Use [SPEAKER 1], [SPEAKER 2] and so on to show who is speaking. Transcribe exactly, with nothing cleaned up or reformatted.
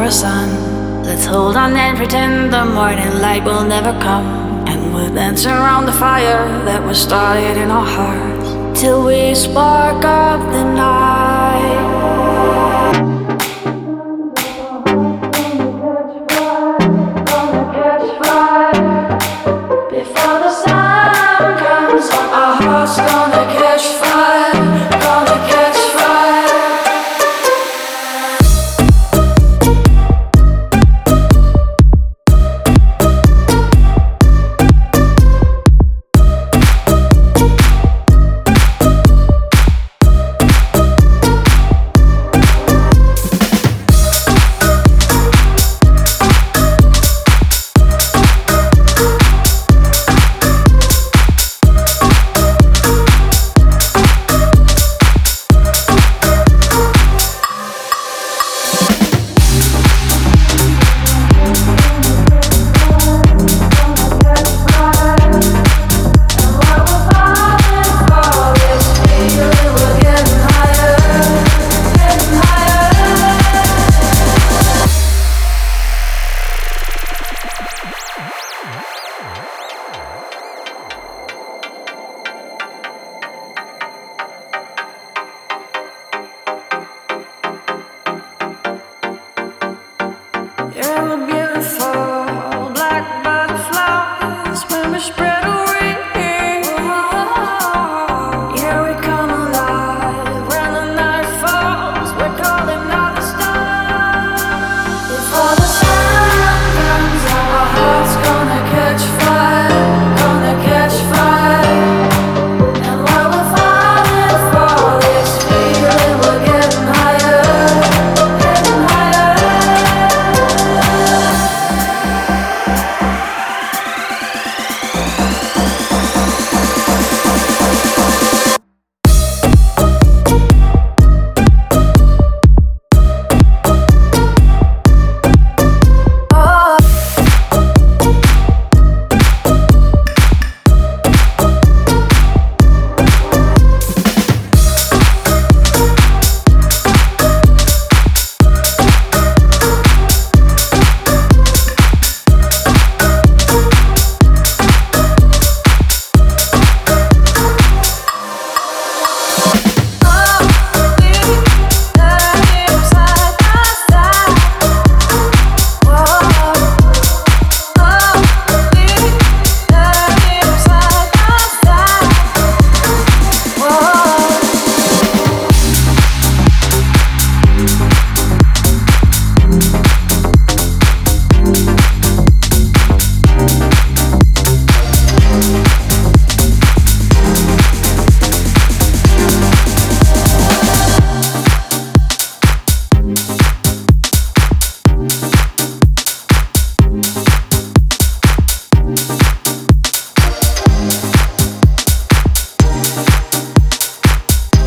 [SPEAKER 1] a sun. Let's hold on and pretend the morning light will never come. And we'll dance around the fire that was started in our hearts till we spark up the night. Gonna catch fire before the sun comes up. Our hearts gonna catch fire, gonna catch fire.